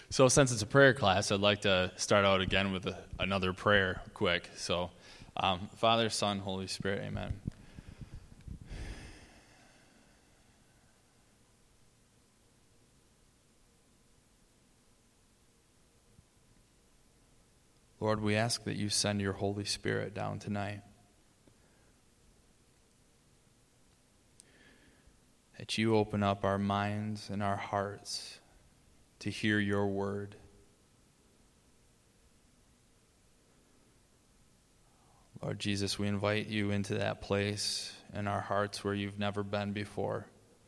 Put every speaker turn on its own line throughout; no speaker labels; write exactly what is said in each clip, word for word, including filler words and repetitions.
So since it's a prayer class, I'd like to start out again with a, another prayer quick. So, um, Father, Son, Holy Spirit, amen. Lord, we ask that you send your Holy Spirit down tonight. That you open up our minds and our hearts to hear your word. Lord Jesus, we invite you into that place in our hearts where you've never been before.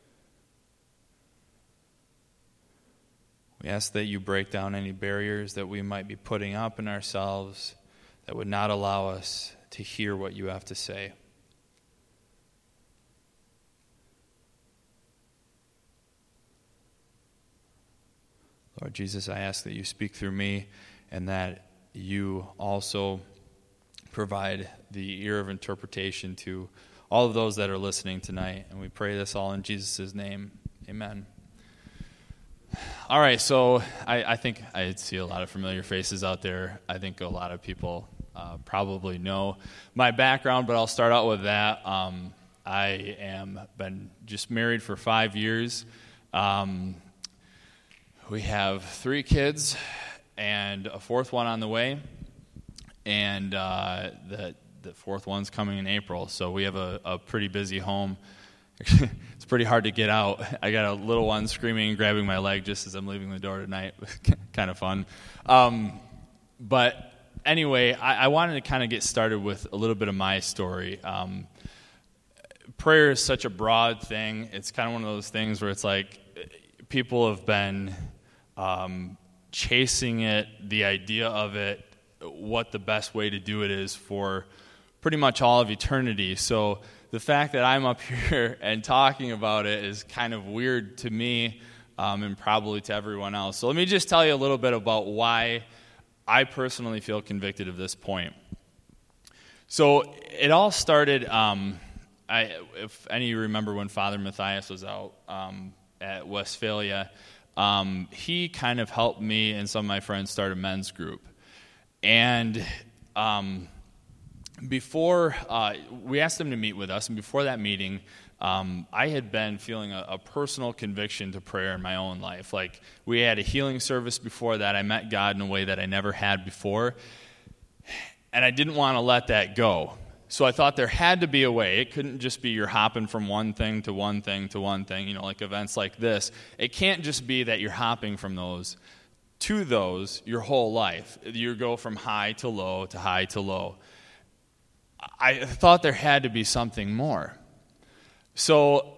We ask that you break down any barriers that we might be putting up in ourselves that would not allow us to hear what you have to say. Lord Jesus, I ask that you speak through me and that you also provide the ear of interpretation to all of those that are listening tonight. And we pray this all in Jesus' name. Amen. All right, so I, I think I see a lot of familiar faces out there. I think a lot of people uh, probably know my background, but I'll start out with that. Um, I am been just married for five years. Um, we have three kids and a fourth one on the way, and uh, the the fourth one's coming in April. So we have a, a pretty busy home. It's pretty hard to get out. I got a little one screaming and grabbing my leg just as I'm leaving the door tonight. Kind of fun. Um, but anyway, I, I wanted to kind of get started with a little bit of my story. Um, prayer is such a broad thing. It's kind of one of those things where it's like people have been um, chasing it, the idea of it, what the best way to do it is for pretty much all of eternity. So the fact that I'm up here and talking about it is kind of weird to me um, and probably to everyone else. So let me just tell you a little bit about why I personally feel convicted of this point. So it all started, um, I, if any of you remember when Father Matthias was out um, at Westphalia, um, he kind of helped me and some of my friends start a men's group. And um Before, uh, we asked them to meet with us, and before that meeting, um, I had been feeling a, a personal conviction to prayer in my own life. Like, we had a healing service before that. I met God in a way that I never had before, and I didn't want to let that go. So I thought there had to be a way. It couldn't just be you're hopping from one thing to one thing to one thing, you know, like events like this. It can't just be that you're hopping from those to those your whole life. You go from high to low to high to low. I thought there had to be something more. So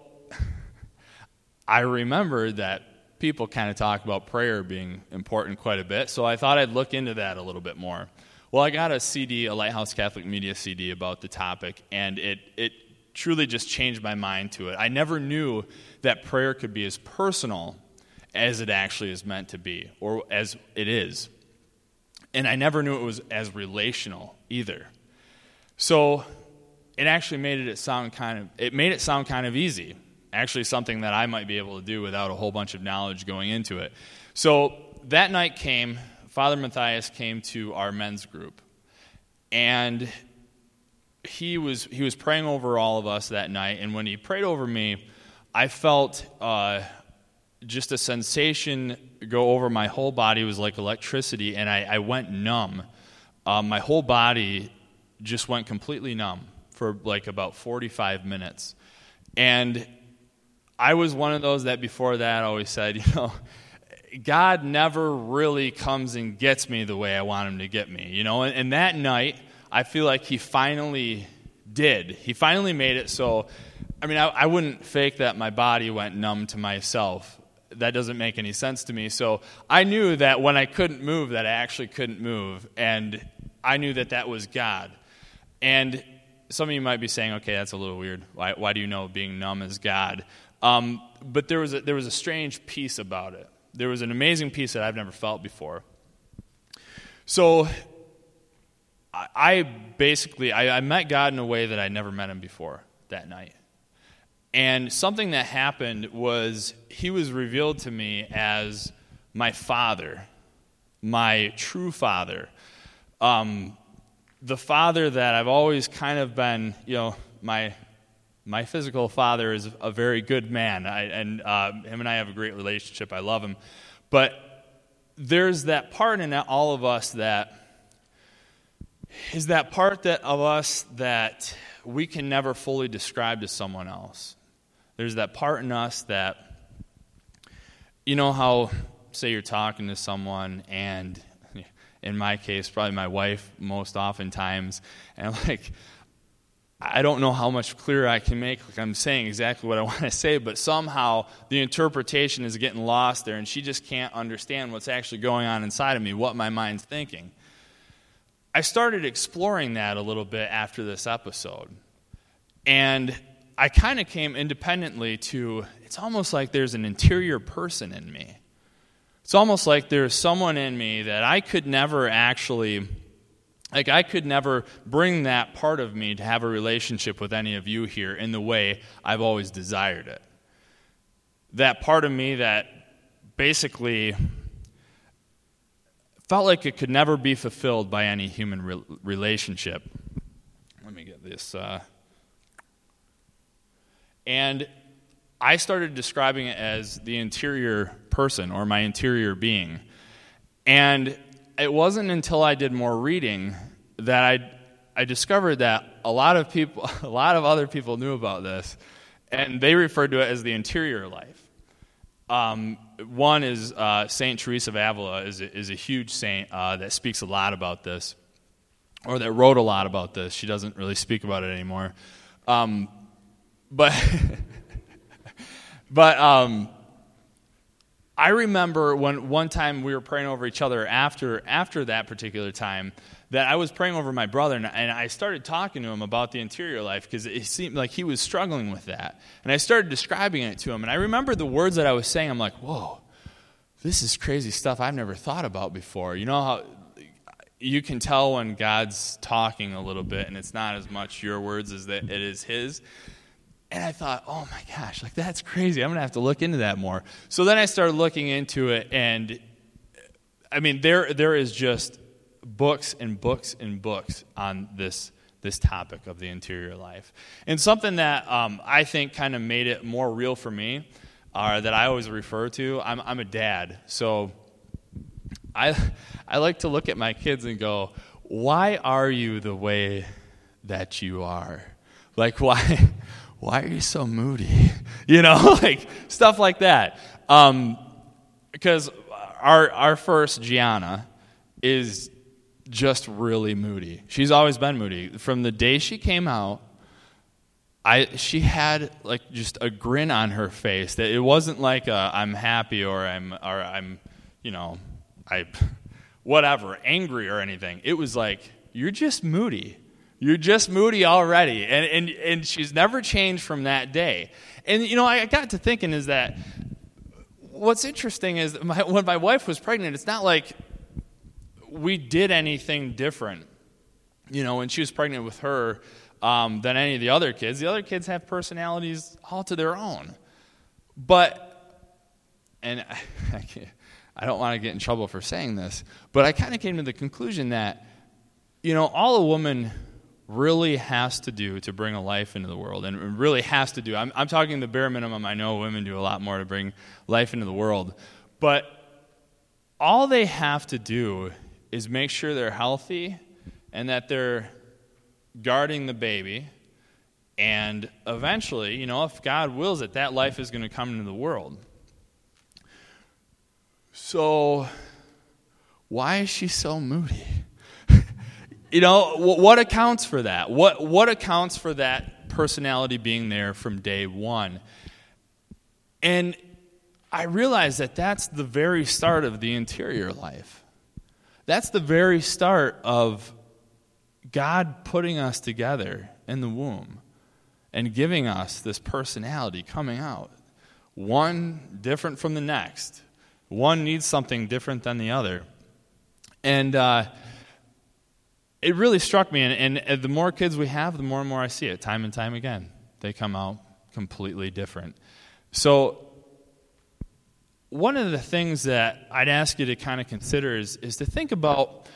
I remembered that people kind of talk about prayer being important quite a bit, so I thought I'd look into that a little bit more. Well, I got a C D, a Lighthouse Catholic Media C D about the topic, and it, it truly just changed my mind to it. I never knew that prayer could be as personal as it actually is meant to be, or as it is. And I never knew it was as relational either. So it actually made it sound kind of it made it sound kind of easy. Actually, something that I might be able to do without a whole bunch of knowledge going into it. So that night came, Father Matthias came to our men's group, and he was he was praying over all of us that night. And when he prayed over me, I felt uh, just a sensation go over my whole body. It was like electricity, and I, I went numb. Um, my whole body just went completely numb for like about forty-five minutes. And I was one of those that before that always said, you know, God never really comes and gets me the way I want him to get me, you know. And, and that night, I feel like he finally did. He finally made it so, I mean, I, I wouldn't fake that my body went numb to myself. That doesn't make any sense to me. So I knew that when I couldn't move, that I actually couldn't move. And I knew that that was God. And some of you might be saying, okay, that's a little weird. Why, why do you know being numb is God? Um, but there was a, there was a strange peace about it. There was an amazing peace that I've never felt before. So I, I basically, I, I met God in a way that I never met him before that night. And something that happened was he was revealed to me as my father. my true father, um, the father that I've always kind of been, you know, my my physical father is a very good man, I, and uh, him and I have a great relationship. I love him. But there's that part in all of us that is that part that of us that we can never fully describe to someone else. There's that part in us that, you know how, say you're talking to someone, and in my case, probably my wife most oftentimes, and I'm like, I don't know how much clearer I can make, like I'm saying exactly what I want to say, but somehow the interpretation is getting lost there, and she just can't understand what's actually going on inside of me, what my mind's thinking. I started exploring that a little bit after this episode, and I kind of came independently to, it's almost like there's an interior person in me. It's almost like there's someone in me that I could never actually, like I could never bring that part of me to have a relationship with any of you here in the way I've always desired it. That part of me that basically felt like it could never be fulfilled by any human re- relationship. Let me get this. Uh, and I started describing it as the interior person or my interior being. And it wasn't until I did more reading that I I discovered that a lot of people, a lot of other people knew about this, and they referred to it as the interior life. Um, one is uh, Saint Teresa of Avila is a, is a huge saint uh, that speaks a lot about this, or that wrote a lot about this. She doesn't really speak about it anymore, um, but but um, I remember when one time we were praying over each other after after that particular time, that I was praying over my brother, and, and I started talking to him about the interior life because it seemed like he was struggling with that. And I started describing it to him, and I remember the words that I was saying. I'm like, whoa, this is crazy stuff I've never thought about before. You know how you can tell when God's talking a little bit, and it's not as much your words as that it is his. And I thought, oh my gosh, like that's crazy. I'm going to have to look into that more. So then I started looking into it, and I mean, there there is just books and books and books on this this topic of the interior life. And something that um, I think kind of made it more real for me, uh, that I always refer to, I'm, I'm a dad. So I I like to look at my kids and go, why are you the way that you are? Like, why why are you so moody? You know, like stuff like that. Um, because our our first, Gianna, is just really moody. She's always been moody. From the day she came out, I she had like just a grin on her face that it wasn't like a, I'm happy or I'm or I'm, you know, I whatever, angry or anything. It was like, you're just moody. You're just moody already. And and and she's never changed from that day. And you know, I got to thinking is that what's interesting is that my, when my wife was pregnant, it's not like we did anything different, you know, when she was pregnant with her um, than any of the other kids. The other kids have personalities all to their own. But, and I, I, can't, I don't want to get in trouble for saying this, but I kind of came to the conclusion that, you know, all a woman really has to do to bring a life into the world, and really has to do, I'm, I'm talking the bare minimum. I know women do a lot more to bring life into the world, but all they have to do is make sure they're healthy and that they're guarding the baby. And eventually, you know, if God wills it, that life is going to come into the world. So why is she so moody? You know, what accounts for that? What what accounts for that personality being there from day one? And I realized that that's the very start of the interior life. That's the very start of God putting us together in the womb and giving us this personality coming out. One different from the next. One needs something different than the other. And uh, it really struck me, and, and the more kids we have, the more and more I see it, time and time again. They come out completely different. So one of the things that I'd ask you to kind of consider is, is to think about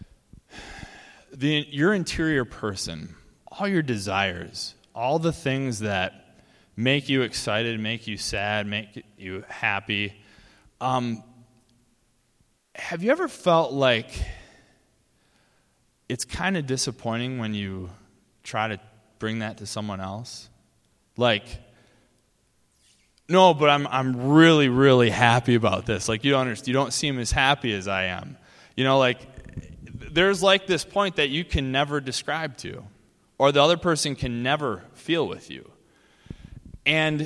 the your interior person, all your desires, all the things that make you excited, make you sad, make you happy. Um, have you ever felt like it's kind of disappointing when you try to bring that to someone else? Like, no, but I'm I'm really, really happy about this. Like, you don't understand, you don't seem as happy as I am. You know, like, there's like this point that you can never describe to, or the other person can never feel with you. And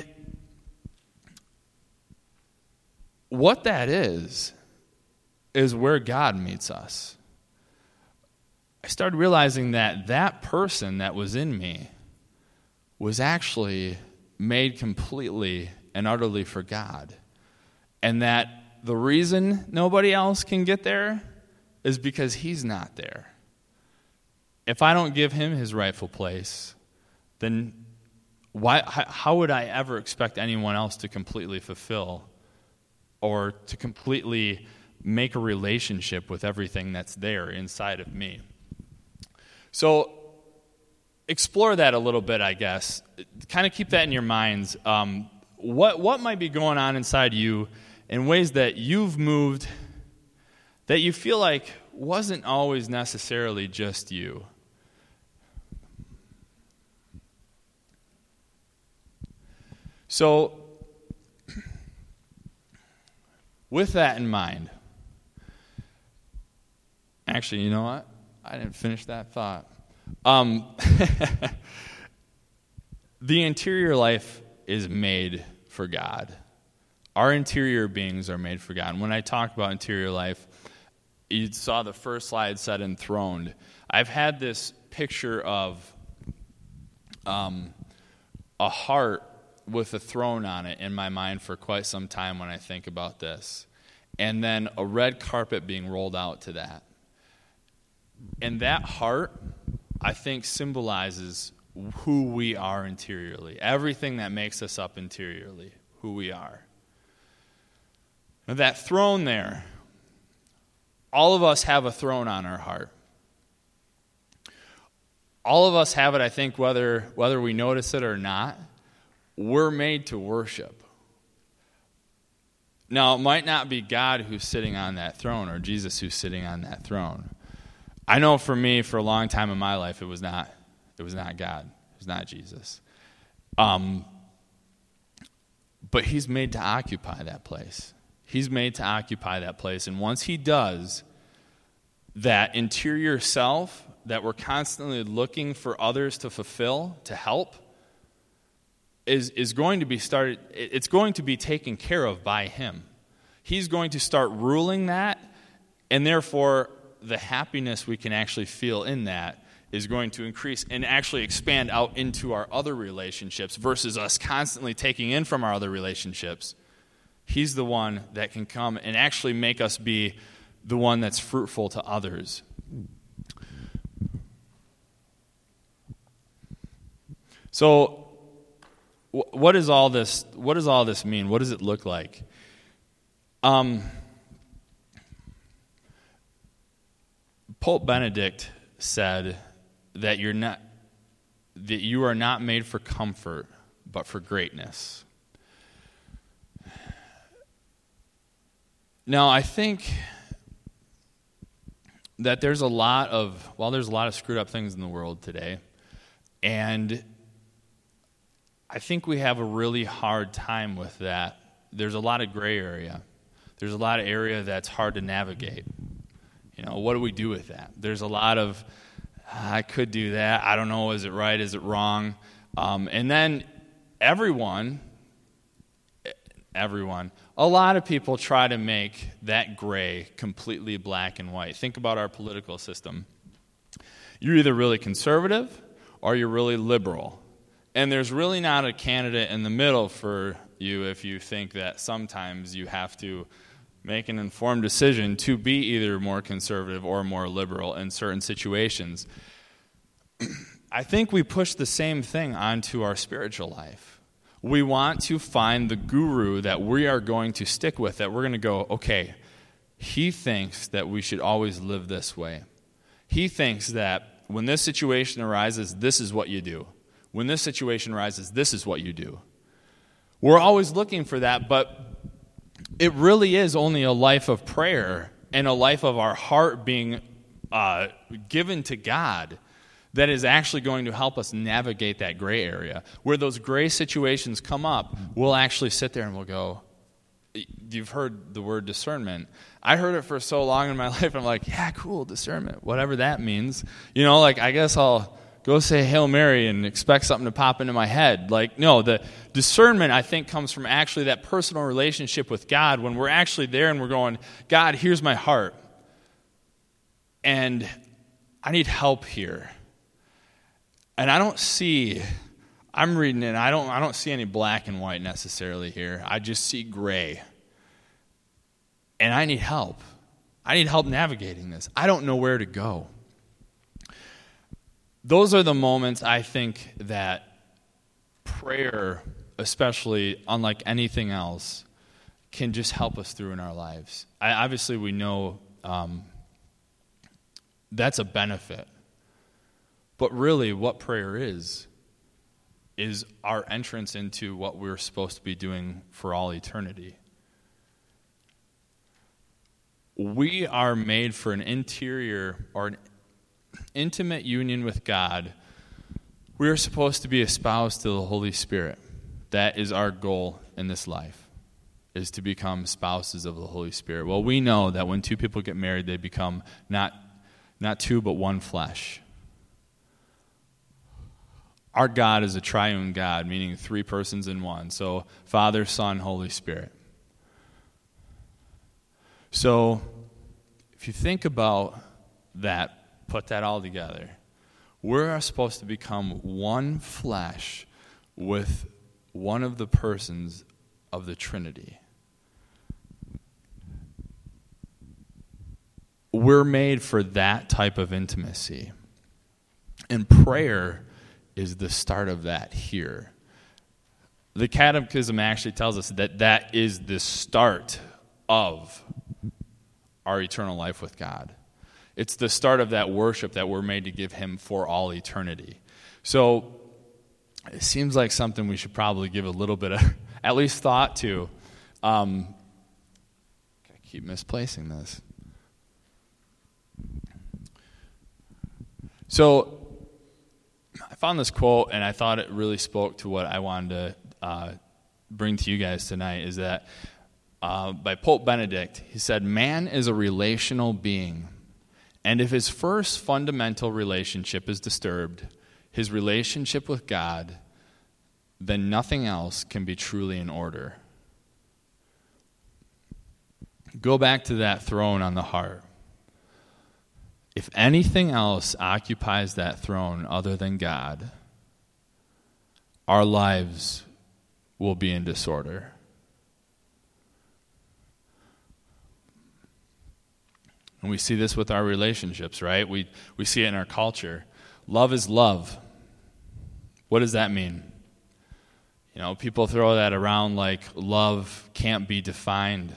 what that is, is where God meets us. I started realizing that that person that was in me was actually made completely and utterly for God. And that the reason nobody else can get there is because he's not there. If I don't give him his rightful place, then why? How would I ever expect anyone else to completely fulfill or to completely make a relationship with everything that's there inside of me? So explore that a little bit, I guess. Kind of keep that in your minds. Um, what what might be going on inside you in ways that you've moved that you feel like wasn't always necessarily just you? So, with that in mind, actually, you know what? I didn't finish that thought. Um, the interior life is made for God. Our interior beings are made for God. And when I talk about interior life, you saw the first slide said enthroned. I've had this picture of um, a heart with a throne on it in my mind for quite some time when I think about this. And then a red carpet being rolled out to that. And that heart, I think, symbolizes who we are interiorly. Everything that makes us up interiorly, who we are. Now that throne there, all of us have a throne on our heart. All of us have it, I think, whether whether we notice it or not. We're made to worship. Now, it might not be God who's sitting on that throne or Jesus who's sitting on that throne. I know for me, for a long time in my life, it was not it was not God. It was not Jesus. Um, but he's made to occupy that place. He's made to occupy that place. And once he does, that interior self that we're constantly looking for others to fulfill, to help, is is going to be started, it's going to be taken care of by him. He's going to start ruling that, and therefore the happiness we can actually feel in that is going to increase and actually expand out into our other relationships versus us constantly taking in from our other relationships. He's the one that can come and actually make us be the one that's fruitful to others. So, what does all this? What does all this mean? What does it look like? Um, Pope Benedict said that you're not that you are not made for comfort, but for greatness. Now, I think that there's a lot of well, there's a lot of screwed up things in the world today, and I think we have a really hard time with that. There's a lot of gray area. There's a lot of area that's hard to navigate. You know, what do we do with that? There's a lot of, I could do that. I don't know, is it right? Is it wrong? Um, and then everyone, everyone, a lot of people try to make that gray completely black and white. Think about our political system. You're either really conservative or you're really liberal. And there's really not a candidate in the middle for you if you think that sometimes you have to make an informed decision to be either more conservative or more liberal in certain situations. I think we push the same thing onto our spiritual life. we want to find the guru that we are going to stick with, that we're going to go, okay, he thinks that we should always live this way. He thinks that when this situation arises, this is what you do. When this situation arises, this is what you do. We're always looking for that, but it really is only a life of prayer and a life of our heart being uh, given to God that is actually going to help us navigate that gray area. Where those gray situations come up, we'll actually sit there and we'll go, you've heard the word discernment. I heard it for so long in my life, I'm like, yeah, cool, discernment, whatever that means. You know, like, I guess I'll go say Hail Mary and expect something to pop into my head. Like, no, the discernment, I think, comes from actually that personal relationship with God when we're actually there and we're going, God, here's my heart. And I need help here. And I don't see, I'm reading it, I don't, I don't see any black and white necessarily here. I just see gray. And I need help. I need help navigating this. I don't know where to go. Those are the moments, I think, that prayer, especially unlike anything else, can just help us through in our lives. I, obviously, we know um, that's a benefit. But really, what prayer is, is our entrance into what we're supposed to be doing for all eternity. We are made for an interior or an intimate union with God. We are supposed to be espoused to the Holy Spirit. That is our goal in this life, is to become spouses of the Holy Spirit. Well, we know that when two people get married, they become not, not two, but one flesh. Our God is a triune God, meaning three persons in one. So Father, Son, Holy Spirit. So if you think about that, put that all together, we're supposed to become one flesh with one of the persons of the Trinity. We're made for that type of intimacy. And prayer is the start of that here. The Catechism actually tells us that that is the start of our eternal life with God. It's the start of that worship that we're made to give him for all eternity. So it seems like something we should probably give a little bit of, at least thought to. Um, I keep misplacing this. So I found this quote, and I thought it really spoke to what I wanted to uh, bring to you guys tonight, is that uh, by Pope Benedict. He said, "Man is a relational being, and if his first fundamental relationship is disturbed, his relationship with God, then nothing else can be truly in order." Go back to that throne on the heart. If anything else occupies that throne other than God, our lives will be in disorder. And we see this with our relationships, right? We we see it in our culture. Love is love. What does that mean? You know, people throw that around like love can't be defined.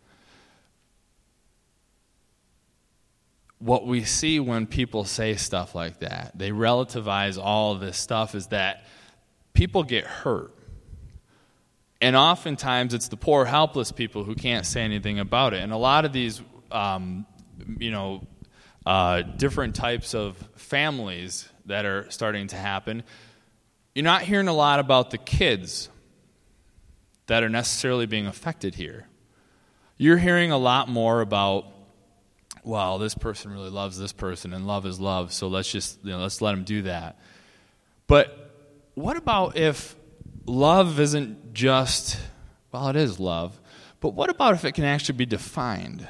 What we see when people say stuff like that, they relativize all of this stuff, is that people get hurt. And oftentimes it's the poor, helpless people who can't say anything about it. And a lot of these, um, you know, uh, different types of families that are starting to happen, you're not hearing a lot about the kids that are necessarily being affected here. You're hearing a lot more about, well, this person really loves this person, and love is love, so let's just, you know, let's let them do that. But what about if love isn't just, well, it is love, but what about if it can actually be defined?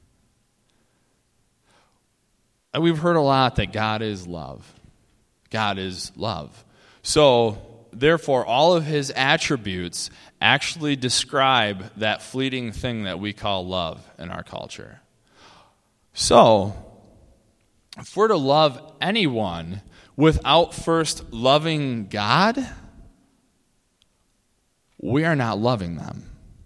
And we've heard a lot that God is love. God is love. So, therefore, all of his attributes actually describe that fleeting thing that we call love in our culture. So, if we're to love anyone without first loving God, we are not loving them.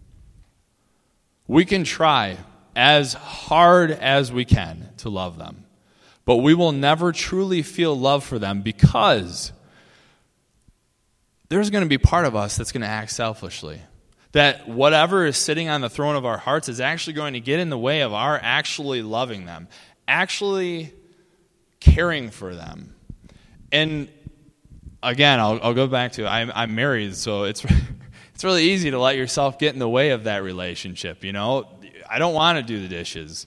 We can try as hard as we can to love them, but we will never truly feel love for them because there's going to be part of us that's going to act selfishly. That whatever is sitting on the throne of our hearts is actually going to get in the way of our actually loving them, actually caring for them. And again, I'll, I'll go back to I'm, I'm married, so it's it's really easy to let yourself get in the way of that relationship. You know, I don't want to do the dishes.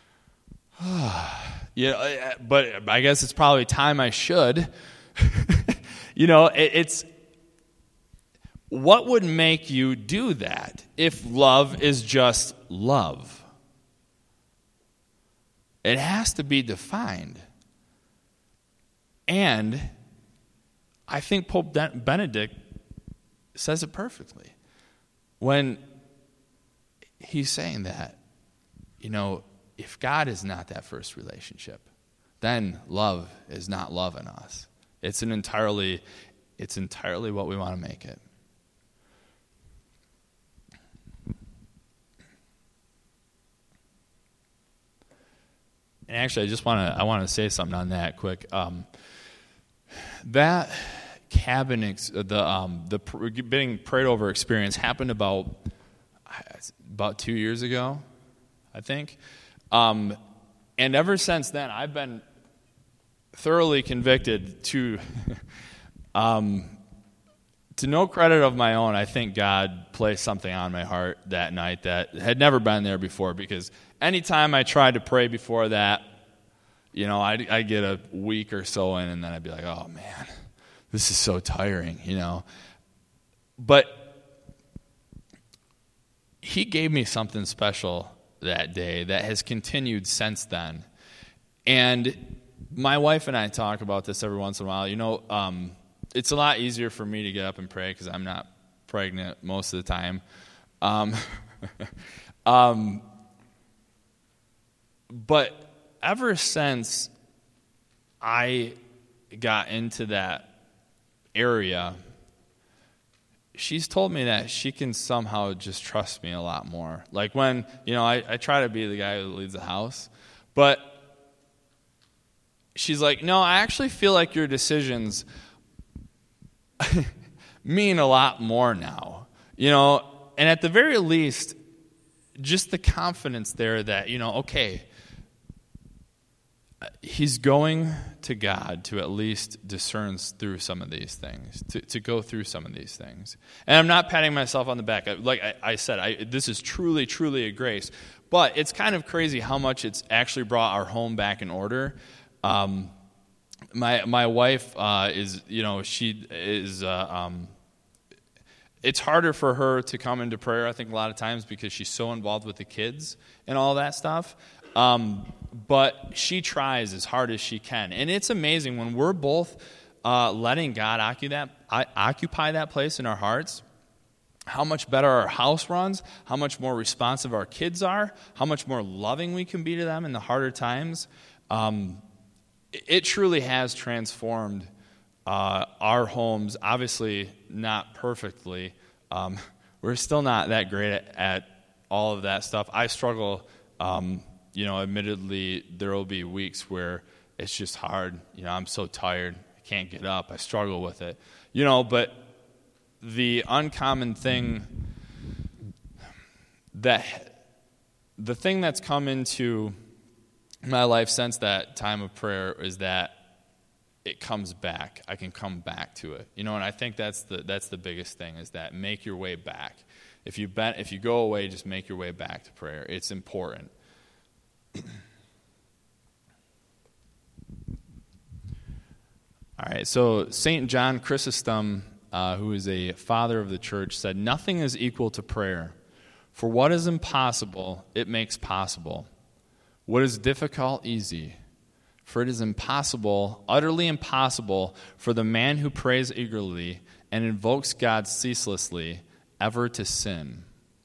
Yeah, but I guess it's probably time I should. You know, it, it's. What would make you do that if love is just love? It has to be defined. And I think Pope Benedict says it perfectly when he's saying that, you know, if God is not that first relationship, then love is not love in us. It's an entirely, it's entirely what we want to make it. And actually, I just want to I want to say something on that quick. Um, that cabin, ex- the um, the pr- being prayed over experience happened about about two years ago, I think. Um, and ever since then, I've been thoroughly convicted to, um, to no credit of my own, I think God placed something on my heart that night that had never been there before, because anytime I tried to pray before that, you know, I'd, I'd get a week or so in, and then I'd be like, oh, man, this is so tiring, you know. But he gave me something special that day that has continued since then. And my wife and I talk about this every once in a while. You know, um, it's a lot easier for me to get up and pray because I'm not pregnant most of the time. Um, um, but ever since I got into that area, she's told me that she can somehow just trust me a lot more. Like when, you know, I, I try to be the guy who leads the house, but she's like, no, I actually feel like your decisions mean a lot more now. You know, and at the very least, just the confidence there that, you know, okay, he's going to God to at least discern through some of these things, to, to go through some of these things. And I'm not patting myself on the back. Like I, I said, I, this is truly, truly a grace. But it's kind of crazy how much it's actually brought our home back in order. Um, my my wife uh, is, you know, she is, uh, um, it's harder for her to come into prayer, I think, a lot of times because she's so involved with the kids and all that stuff. Um, but she tries as hard as she can. And it's amazing when we're both uh, letting God occupy that, occupy that place in our hearts, how much better our house runs, how much more responsive our kids are, how much more loving we can be to them in the harder times. Um, it truly has transformed uh, our homes, obviously not perfectly. Um, we're still not that great at, at all of that stuff. I struggle, um, you know, admittedly, there will be weeks where it's just hard. You know, I'm so tired, I can't get up, I struggle with it. You know, but the uncommon thing that, the thing that's come into my life since that time of prayer is that it comes back. I can come back to it. You know, and I think that's the that's the biggest thing, is that make your way back. If you bet, if you go away, just make your way back to prayer. It's important. All right, so Saint John Chrysostom, uh, who is a father of the church, said, "Nothing is equal to prayer. For what is impossible, it makes possible. What is difficult, easy. For it is impossible, utterly impossible, for the man who prays eagerly and invokes God ceaselessly ever to sin."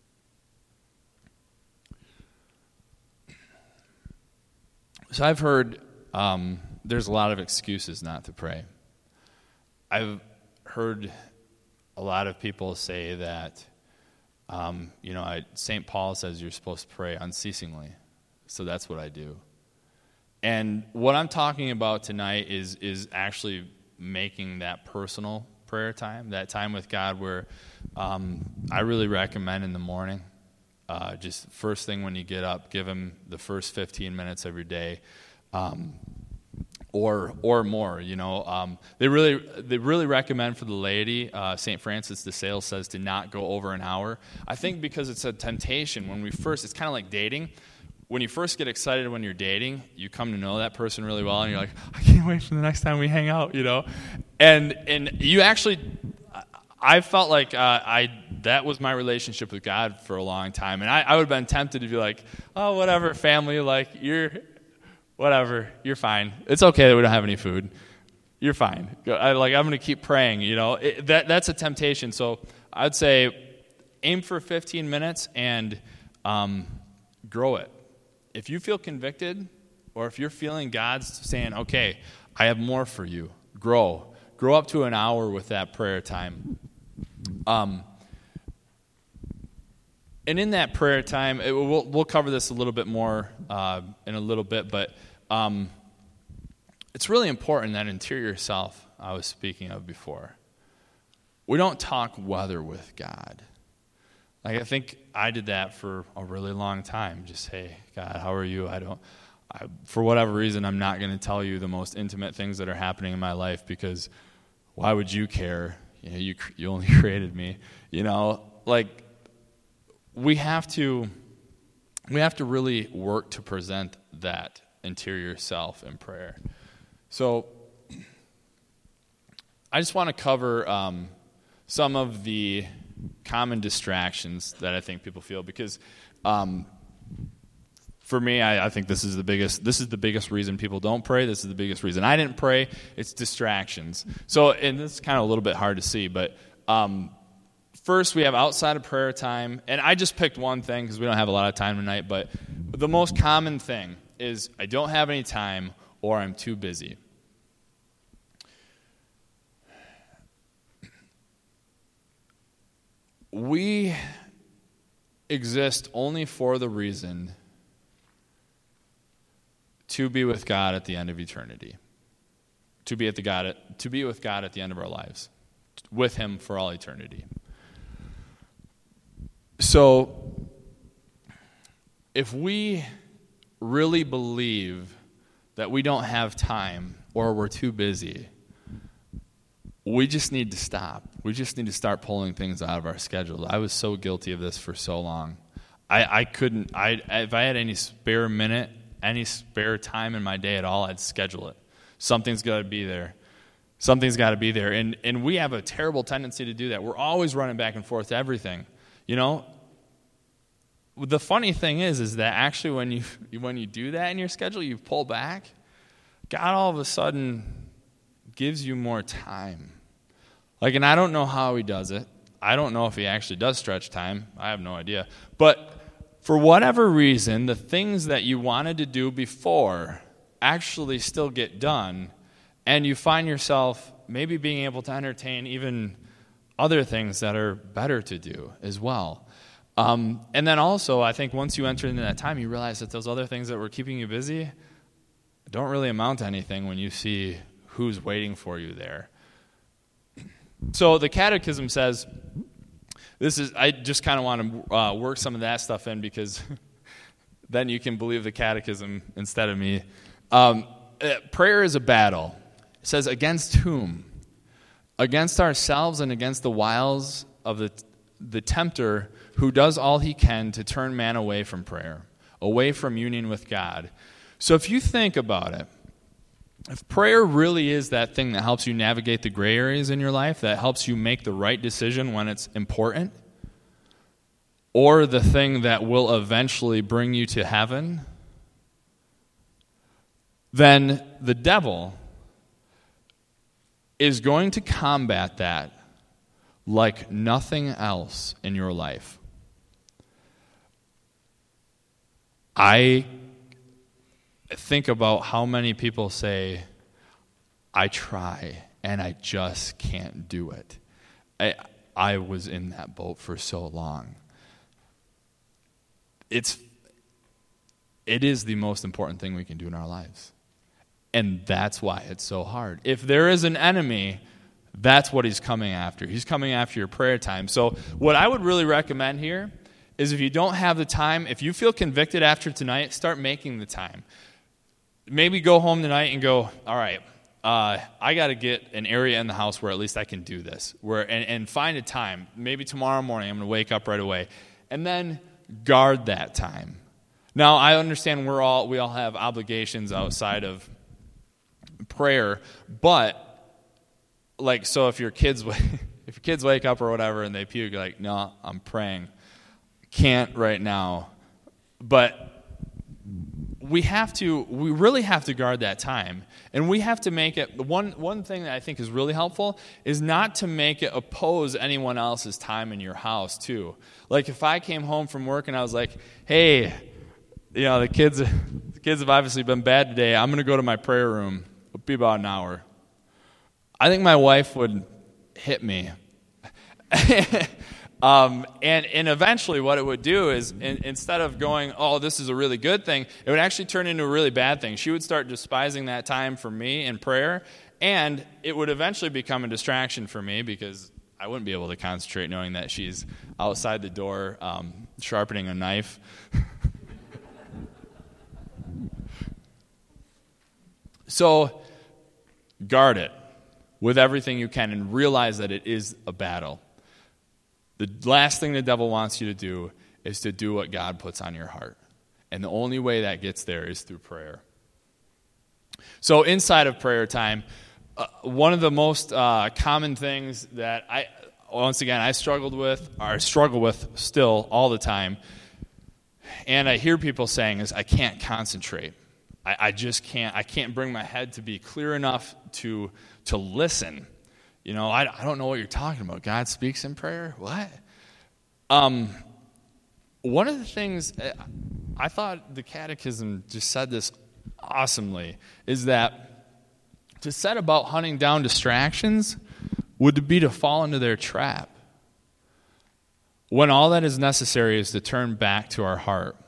So I've heard um, there's a lot of excuses not to pray. I've heard a lot of people say that, um, you know, I, Saint Paul says you're supposed to pray unceasingly. So that's what I do. And what I'm talking about tonight is is actually making that personal prayer time, that time with God where um, I really recommend in the morning, uh, just first thing when you get up, give him the first fifteen minutes of your day. Um Or or more, you know. Um, they really they really recommend for the laity. Uh, Saint Francis de Sales says to not go over an hour. I think because it's a temptation when we first. It's kind of like dating. When you first get excited when you're dating, you come to know that person really well, and you're like, I can't wait for the next time we hang out, you know. And and you actually, I felt like uh, I that was my relationship with God for a long time, and I, I would have been tempted to be like, oh, whatever, family, like you're. Whatever, you're fine. It's okay that we don't have any food. You're fine. I, like I'm going to keep praying. You know, it, that that's a temptation. So I'd say aim for fifteen minutes and um, grow it. If you feel convicted, or if you're feeling God's saying, "Okay, I have more for you," grow, grow up to an hour with that prayer time. Um, and in that prayer time, it, we'll we'll cover this a little bit more uh, in a little bit, but. Um, it's really important that interior self I was speaking of before. We don't talk weather with God. Like I think I did that for a really long time. Just, hey, God, how are you? I don't, I, for whatever reason, I'm not going to tell you the most intimate things that are happening in my life because why would you care? You know, you you only created me. You know, like we have to, we have to really work to present that interior self in prayer. So I just want to cover um, some of the common distractions that I think people feel because um, for me, I, I think this is the biggest this is the biggest reason people don't pray. This is the biggest reason I didn't pray. It's distractions. So, and this is kind of a little bit hard to see, but um, first we have outside of prayer time, and I just picked one thing because we don't have a lot of time tonight, but the most common thing is I don't have any time or I'm too busy. We exist only for the reason to be with God at the end of eternity. To be at the God at, to be with God at the end of our lives. With him for all eternity. So if we really believe that we don't have time or we're too busy, we just need to stop. We just need to start pulling things out of our schedule. I was so guilty of this for so long. I, I couldn't, I if I had any spare minute, any spare time in my day at all, I'd schedule it. Something's got to be there. Something's got to be there. And and we have a terrible tendency to do that. We're always running back and forth to everything. You know, the funny thing is, is that actually when you when you do that in your schedule, you pull back, God all of a sudden gives you more time. Like, and I don't know how he does it. I don't know if he actually does stretch time. I have no idea. But for whatever reason, the things that you wanted to do before actually still get done, and you find yourself maybe being able to entertain even other things that are better to do as well. Um, and then also, I think once you enter into that time, you realize that those other things that were keeping you busy don't really amount to anything when you see who's waiting for you there. So the Catechism says, this is, I just kind of want to uh, work some of that stuff in because then you can believe the Catechism instead of me. Um, prayer is a battle. It says, against whom? Against ourselves and against the wiles of the the tempter who does all he can to turn man away from prayer, away from union with God. So if you think about it, if prayer really is that thing that helps you navigate the gray areas in your life, that helps you make the right decision when it's important, or the thing that will eventually bring you to heaven, then the devil is going to combat that like nothing else in your life. I think about how many people say, I try and I just can't do it. I, I was in that boat for so long. It's, it is the most important thing we can do in our lives. And that's why it's so hard. If there is an enemy, that's what he's coming after. He's coming after your prayer time. So what I would really recommend here is if you don't have the time, if you feel convicted after tonight, start making the time. Maybe go home tonight and go, all right, uh, I got to get an area in the house where at least I can do this. Where and, and find a time. Maybe tomorrow morning I'm going to wake up right away. And then guard that time. Now, I understand we're all we all have obligations outside of prayer, but like, so if your kids if your kids wake up or whatever and they puke, you're like, no, I'm praying. Can't right now. But we have to, we really have to guard that time. And we have to make it, one, one thing that I think is really helpful is not to make it oppose anyone else's time in your house too. Like if I came home from work and I was like, hey, you know, the kids, the kids have obviously been bad today. I'm going to go to my prayer room. It'll be about an hour. I think my wife would hit me. um, and, and eventually what it would do is in, instead of going, oh, this is a really good thing, it would actually turn into a really bad thing. She would start despising that time for me in prayer, and it would eventually become a distraction for me because I wouldn't be able to concentrate knowing that she's outside the door um, sharpening a knife. So guard it with everything you can and realize that it is a battle. The last thing the devil wants you to do is to do what God puts on your heart. And the only way that gets there is through prayer. So inside of prayer time, uh, one of the most uh, common things that I, once again, I struggled with, or struggle with still all the time, and I hear people saying is, I can't concentrate. I, I just can't, I can't bring my head to be clear enough to to listen. You know, I, I don't know what you're talking about. God speaks in prayer? What? Um, one of the things, I thought the Catechism just said this awesomely, is that to set about hunting down distractions would be to fall into their trap, when all that is necessary is to turn back to our heart.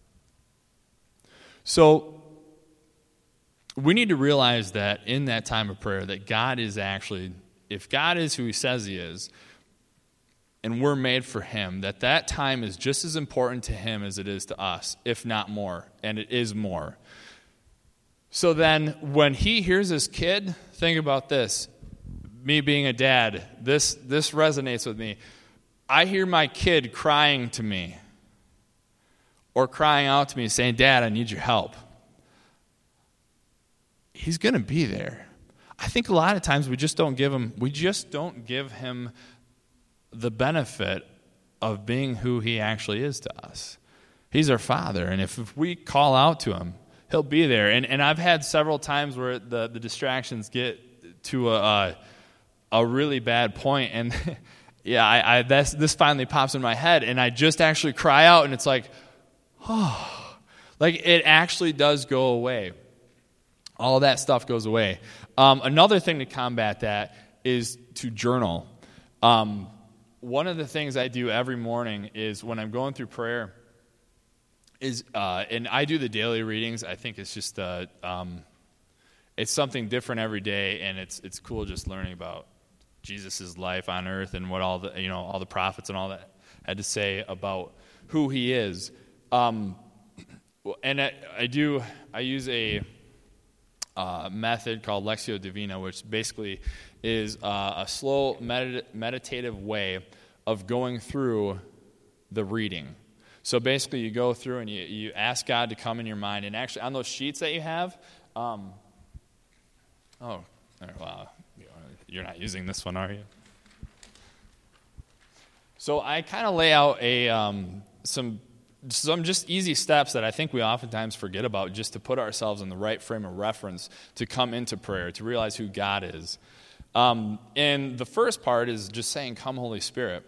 So we need to realize that in that time of prayer that God is actually, if God is who he says he is, and we're made for him, that that time is just as important to him as it is to us, if not more, and it is more. So then when he hears his kid, think about this. Me being a dad, this, this resonates with me. I hear my kid crying to me or crying out to me saying, Dad, I need your help. He's going to be there. I think a lot of times we just don't give him, we just don't give him the benefit of being who he actually is to us. He's our Father, and if, if we call out to him, he'll be there. And and I've had several times where the, the distractions get to a a, a really bad point, and yeah, I, I that's, this finally pops in my head, and I just actually cry out, and it's like, oh, like it actually does go away. All of that stuff goes away. Um, another thing to combat that is to journal. Um, one of the things I do every morning is when I'm going through prayer is, uh, and I do the daily readings. I think it's just, uh, um, it's something different every day, and it's it's cool just learning about Jesus' life on earth and what all the you know all the prophets and all that had to say about who he is. Um, and I, I do I use a Uh, method called Lectio Divina, which basically is uh, a slow medit- meditative way of going through the reading. So basically you go through and you, you ask God to come in your mind. And actually on those sheets that you have, um, oh, wow, you're not using this one, are you? So I kind of lay out a um, some Some just easy steps that I think we oftentimes forget about, just to put ourselves in the right frame of reference to come into prayer, to realize who God is. Um, and the first part is just saying, "Come, Holy Spirit."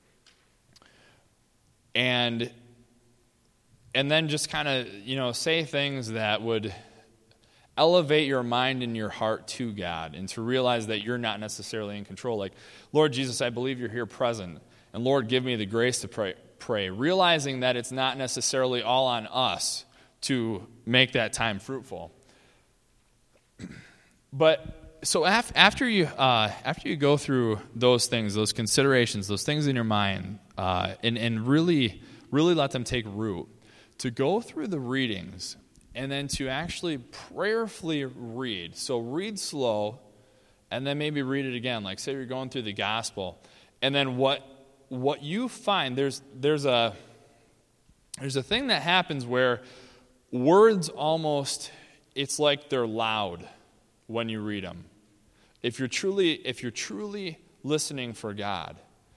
And and then just kind of, you know, say things that would elevate your mind and your heart to God and to realize that you're not necessarily in control. Like, Lord Jesus, I believe you're here present. And Lord, give me the grace to pray. pray. Realizing that it's not necessarily all on us to make that time fruitful. But so af- after you uh, after you go through those things, those considerations, those things in your mind, uh, and, and really, really let them take root, to go through the readings and then to actually prayerfully read. So read slow, and then maybe read it again. Like, say you're going through the gospel, and then what what you find, there's there's a there's a thing that happens where words almost, it's like they're loud when you read them. If you're truly if you're truly listening for God,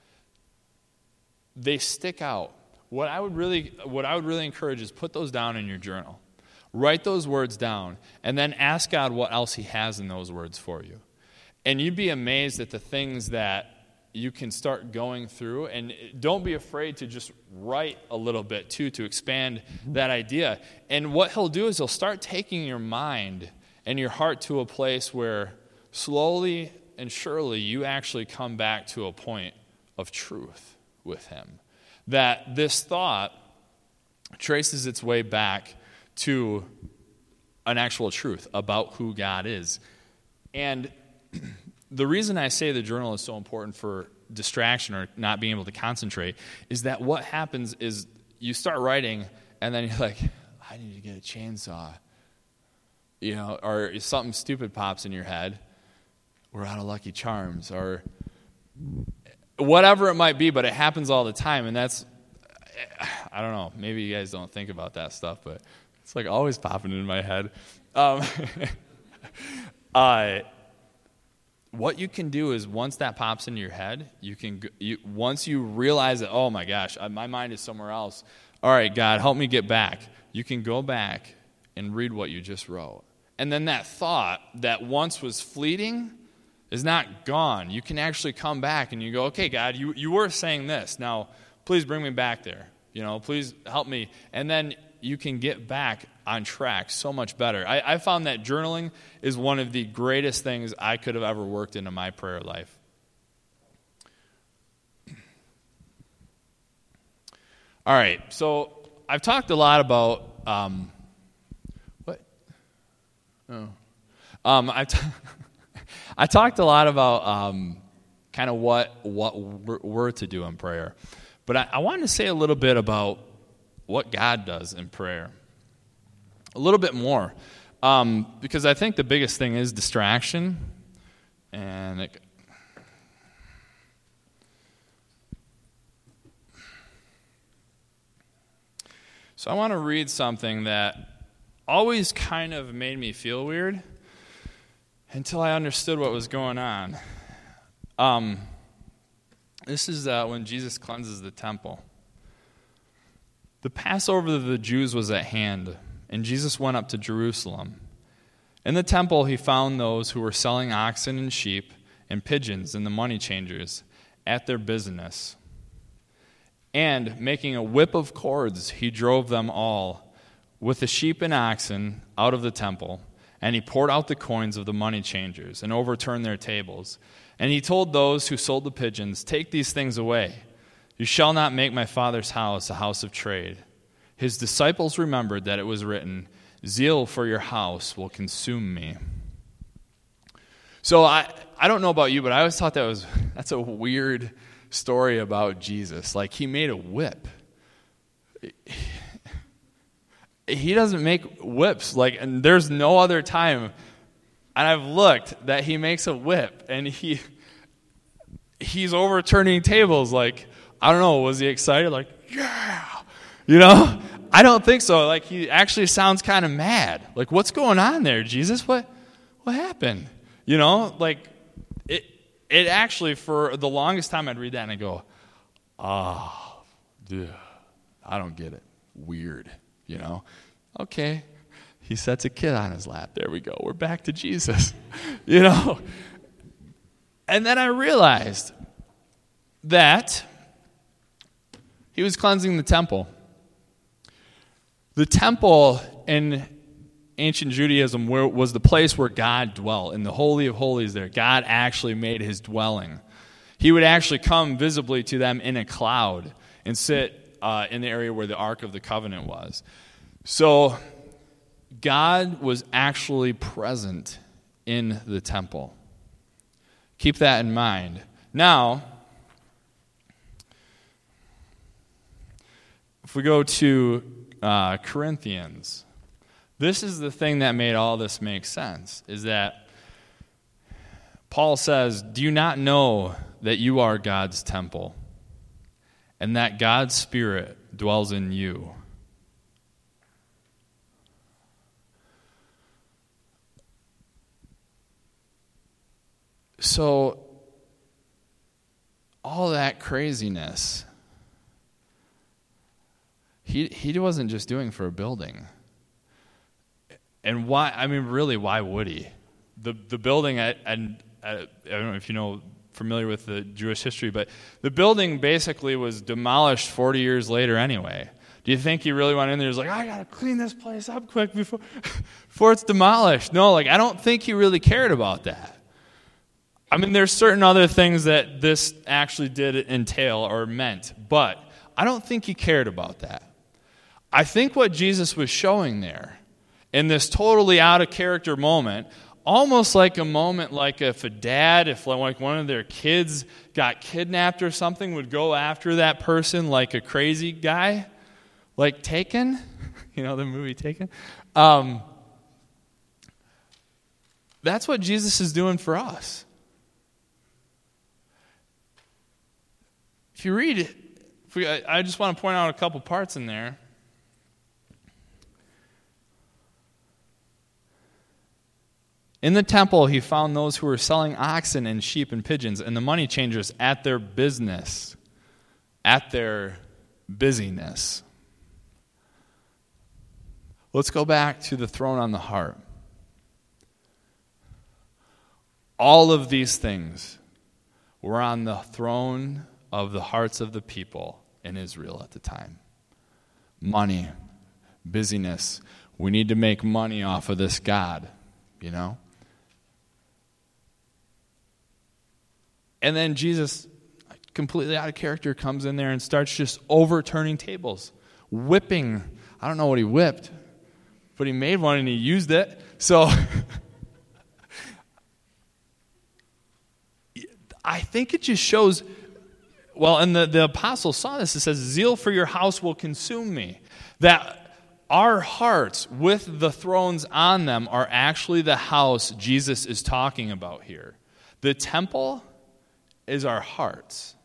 they stick out. What I would really what I would really encourage is put those down in your journal. Write those words down, and then ask God what else he has in those words for you. And you'd be amazed at the things that you can start going through. And don't be afraid to just write a little bit, too, to expand that idea. And what he'll do is he'll start taking your mind and your heart to a place where slowly and surely you actually come back to a point of truth with him. That this thought traces its way back to an actual truth about who God is. And the reason I say the journal is so important for distraction or not being able to concentrate is that what happens is you start writing, and then you're like, I need to get a chainsaw. You know, or something stupid pops in your head. We're out of Lucky Charms, or whatever it might be, but it happens all the time, and that's, I don't know, maybe you guys don't think about that stuff, but it's like always popping in my head. Um, uh, what you can do is once that pops into your head, you can you, once you realize that, oh my gosh, my mind is somewhere else. All right, God, help me get back. You can go back and read what you just wrote. And then that thought that once was fleeting is not gone. You can actually come back and you go, okay, God, you, you were saying this. Now, please bring me back there. You know, please help me. And then you can get back on track so much better. I, I found that journaling is one of the greatest things I could have ever worked into my prayer life. All right, so I've talked a lot about um, what? Oh, um, I t- I talked a lot about um, kind of what what we're, we're to do in prayer, but I, I wanted to say a little bit about what God does in prayer. A little bit more. Um, because I think the biggest thing is distraction. And it, so I want to read something that always kind of made me feel weird until I understood what was going on. Um, this is uh, when Jesus cleanses the temple. The Passover of the Jews was at hand, and Jesus went up to Jerusalem. In the temple, he found those who were selling oxen and sheep and pigeons and the money changers at their business. And making a whip of cords, he drove them all with the sheep and oxen out of the temple, and he poured out the coins of the money changers and overturned their tables. And he told those who sold the pigeons, "Take these things away. You shall not make my Father's house a house of trade." His disciples remembered that it was written, "Zeal for your house will consume me." So I, I don't know about you, but I always thought that was that's a weird story about Jesus. Like, he made a whip. He doesn't make whips. Like, and there's no other time, and I've looked, that he makes a whip, and he he's overturning tables. Like, I don't know, was he excited? Like, yeah, you know? I don't think so. Like, he actually sounds kind of mad. Like, what's going on there, Jesus? What what happened? You know, like, it it actually, for the longest time, I'd read that and I'd go, ah, oh, I don't get it. Weird, you know? Okay, he sets a kid on his lap. There we go. We're back to Jesus, you know? And then I realized that he was cleansing the temple. The temple in ancient Judaism where was the place where God dwelt, in the Holy of Holies there. God actually made his dwelling. He would actually come visibly to them in a cloud and sit uh, in the area where the Ark of the Covenant was. So God was actually present in the temple. Keep that in mind. Now, if we go to uh, Corinthians, this is the thing that made all this make sense, is that Paul says, do you not know that you are God's temple and that God's Spirit dwells in you? So, all that craziness, he he wasn't just doing for a building. And why, I mean, really, why would he? The the building, I, I, I don't know if you know, familiar with the Jewish history, but the building basically was demolished forty years later anyway. Do you think he really went in there and was like, I got to clean this place up quick before, before it's demolished? No, like, I don't think he really cared about that. I mean, there's certain other things that this actually did entail or meant, but I don't think he cared about that. I think what Jesus was showing there in this totally out of character moment, almost like a moment like if a dad, if like one of their kids got kidnapped or something, would go after that person like a crazy guy, like Taken, you know, the movie Taken. Um, that's what Jesus is doing for us. If you read it, if we, I just want to point out a couple parts in there. In the temple, he found those who were selling oxen and sheep and pigeons and the money changers at their business, at their busyness. Let's go back to the throne on the heart. All of these things were on the throne of the hearts of the people in Israel at the time. Money, busyness. We need to make money off of this God, you know? And then Jesus, completely out of character, comes in there and starts just overturning tables, whipping. I don't know what he whipped, but he made one and he used it. So I think it just shows, well, and the, the apostles saw this. It says, zeal for your house will consume me. That our hearts with the thrones on them are actually the house Jesus is talking about here. The temple is our hearts.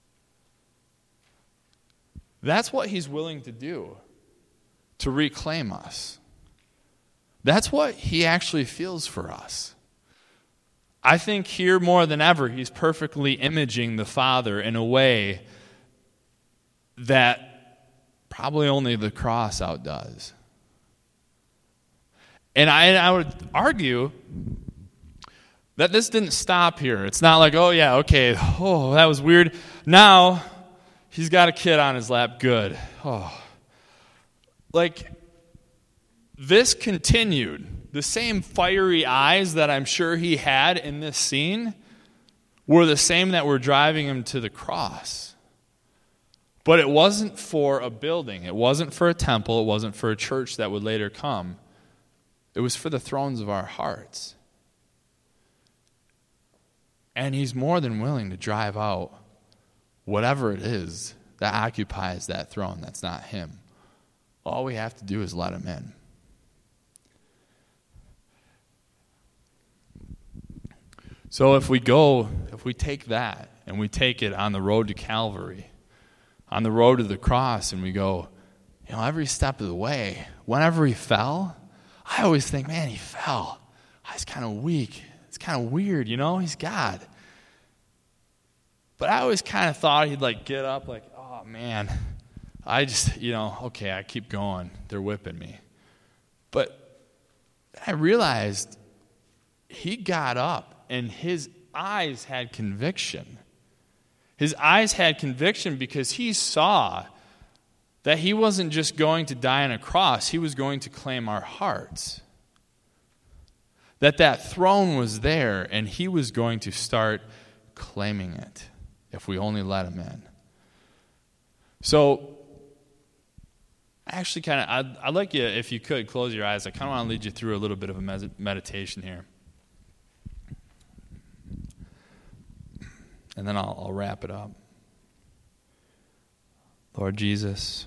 That's what he's willing to do to reclaim us. That's what he actually feels for us. I think here more than ever, he's perfectly imaging the Father in a way that probably only the cross outdoes. And I, I would argue that this didn't stop here. It's not like, oh yeah, okay, oh, that was weird. Now, he's got a kid on his lap, good. Oh. Like, this continued. The same fiery eyes that I'm sure he had in this scene were the same that were driving him to the cross. But it wasn't for a building. It wasn't for a temple. It wasn't for a church that would later come. It was for the thrones of our hearts. And he's more than willing to drive out whatever it is that occupies that throne that's not him. All we have to do is let him in. So if we go, if we take that and we take it on the road to Calvary, on the road to the cross, and we go, you know, every step of the way, whenever he fell, I always think, man, he fell. He's kind of weak. It's kind of weird, you know? He's God. But I always kind of thought he'd like get up like, oh man, I just, you know, okay, I keep going. They're whipping me. But I realized he got up and his eyes had conviction. His eyes had conviction because he saw that he wasn't just going to die on a cross. He was going to claim our hearts. That that throne was there, and he was going to start claiming it if we only let him in. So, actually, kind of, I'd, I'd like you, if you could, close your eyes. I kind of want to lead you through a little bit of a med- meditation here. And then I'll, I'll wrap it up. Lord Jesus,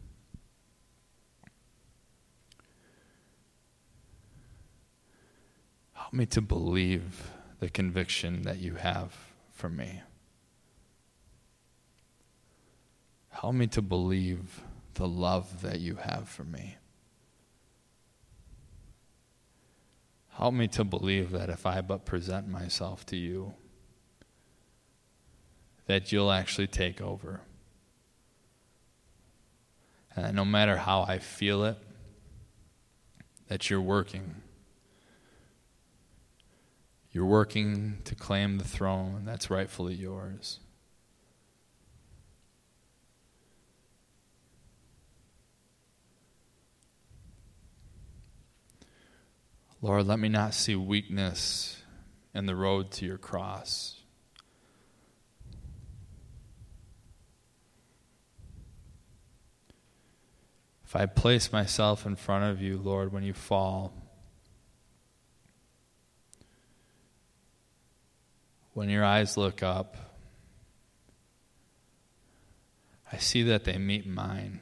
help me to believe the conviction that you have for me. Help me to believe the love that you have for me. Help me to believe that if I but present myself to you, that you'll actually take over. And that no matter how I feel it, that you're working. You're working to claim the throne that's rightfully yours. Lord, let me not see weakness in the road to your cross. If I place myself in front of you, Lord, when you fall, when your eyes look up, I see that they meet mine.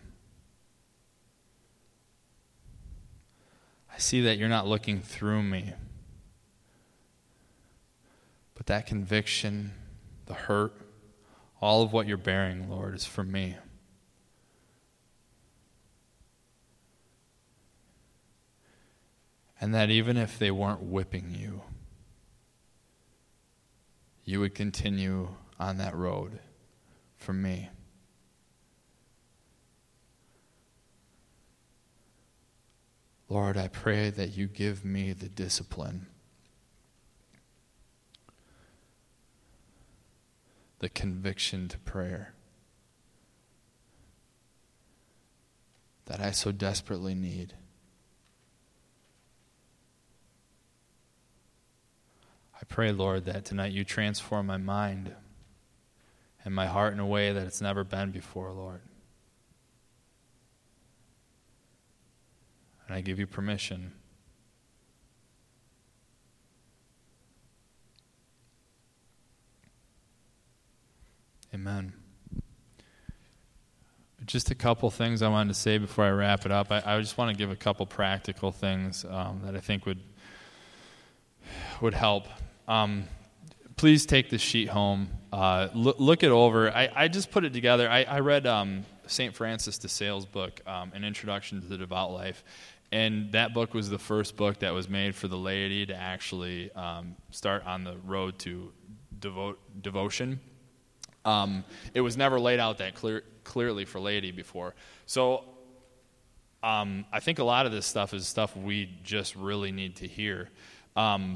I see that you're not looking through me, but that conviction, the hurt, all of what you're bearing, Lord, is for me. And that even if they weren't whipping you, you would continue on that road for me. Lord, I pray that you give me the discipline, the conviction to prayer that I so desperately need. I pray, Lord, that tonight you transform my mind and my heart in a way that it's never been before, Lord. And I give you permission. Amen. Just a couple things I wanted to say before I wrap it up. I, I just want to give a couple practical things um, that I think would would help. Um, please take this sheet home. Uh, look, look it over. I, I just put it together. I, I read um, Saint Francis de Sales' book, um, An Introduction to the Devout Life. And that book was the first book that was made for the laity to actually um, start on the road to devo- devotion. Um, it was never laid out that clear, clearly for laity before. So um, I think a lot of this stuff is stuff we just really need to hear. Um,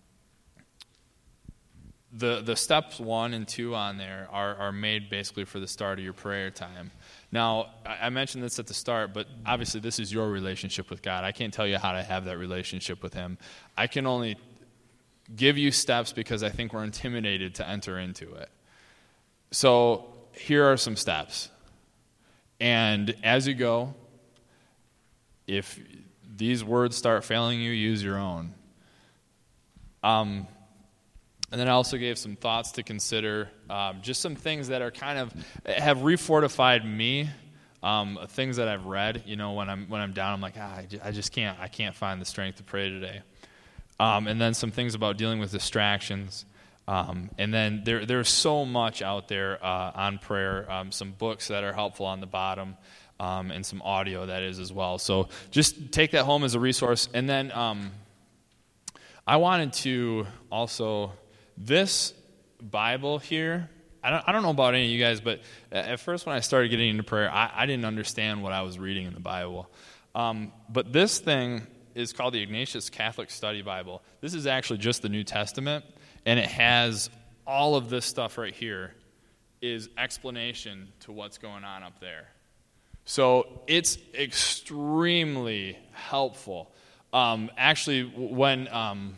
the the steps one and two on there are, are made basically for the start of your prayer time. Now, I mentioned this at the start, but obviously this is your relationship with God. I can't tell you how to have that relationship with him. I can only give you steps because I think we're intimidated to enter into it. So here are some steps. And as you go, if these words start failing you, use your own. Um, and then I also gave some thoughts to consider, um, just some things that are kind of, have refortified me, um, things that I've read. You know, when I'm when I'm down, I'm like, ah, I, just, I just can't, I can't find the strength to pray today. Um, and then some things about dealing with distractions. Um, and then there there's so much out there uh, on prayer, um, some books that are helpful on the bottom, um, and some audio that is as well. So just take that home as a resource. And then um, I wanted to also, this Bible here, I don't, I don't know about any of you guys, but at first when I started getting into prayer, I, I didn't understand what I was reading in the Bible. Um, but this thing is called the Ignatius Catholic Study Bible. This is actually just the New Testament. And it has all of this stuff right here is explanation to what's going on up there. So it's extremely helpful. um, actually, when um,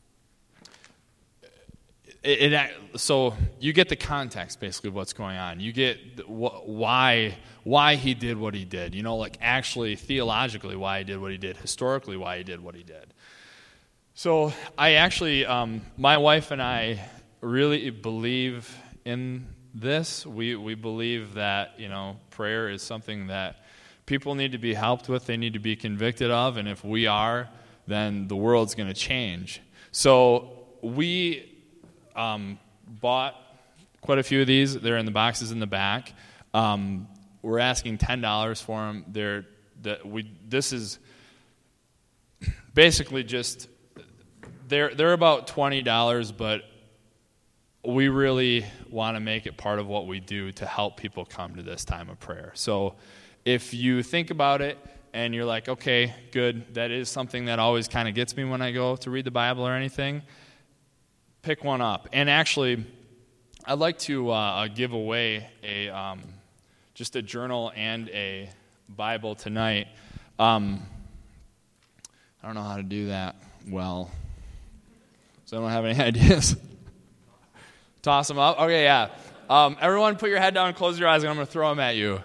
it, it so you get the context basically of what's going on. You get wh- why why he did what he did. You know, like actually theologically why he did what he did, historically why he did what he did. So I actually, um, my wife and I really believe in this. We we believe that, you know, prayer is something that people need to be helped with. They need to be convicted of, and if we are, then the world's going to change. So we um, bought quite a few of these. They're in the boxes in the back. Um, we're asking ten dollars for them. They're that we. This is basically just they're they're about twenty dollars, but we really want to make it part of what we do to help people come to this time of prayer. So if you think about it and you're like, okay, good, that is something that always kind of gets me when I go to read the Bible or anything, pick one up. And actually, I'd like to uh, give away a um, just a journal and a Bible tonight. Um, I don't know how to do that well, so I don't have any ideas. Toss them up? Okay, yeah. Um, everyone put your head down and close your eyes, and I'm going to throw them at you.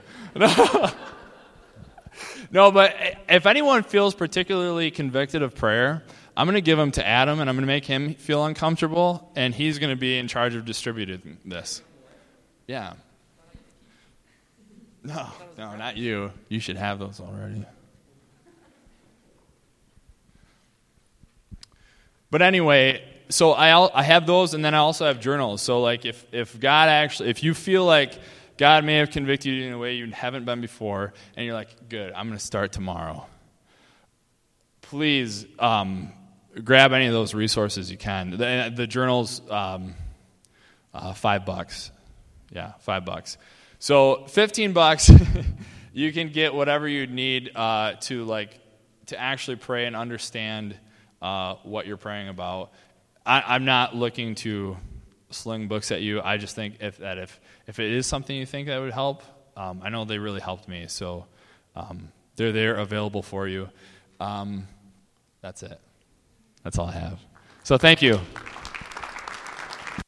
No, but if anyone feels particularly convicted of prayer, I'm going to give them to Adam, and I'm going to make him feel uncomfortable, and he's going to be in charge of distributing this. Yeah. No, no, not you. You should have those already. But anyway, so I I have those, and then I also have journals. So like if, if God actually, if you feel like God may have convicted you in a way you haven't been before, and you're like, good, I'm going to start tomorrow, please um, grab any of those resources you can. The, the journal's um, uh, five bucks. Yeah, five bucks. So fifteen bucks, you can get whatever you need uh, to like to actually pray and understand uh, what you're praying about. I, I'm not looking to sling books at you. I just think if that if if it is something you think that would help, um, I know they really helped me. So um, they're there, available for you. Um, that's it. That's all I have. So thank you.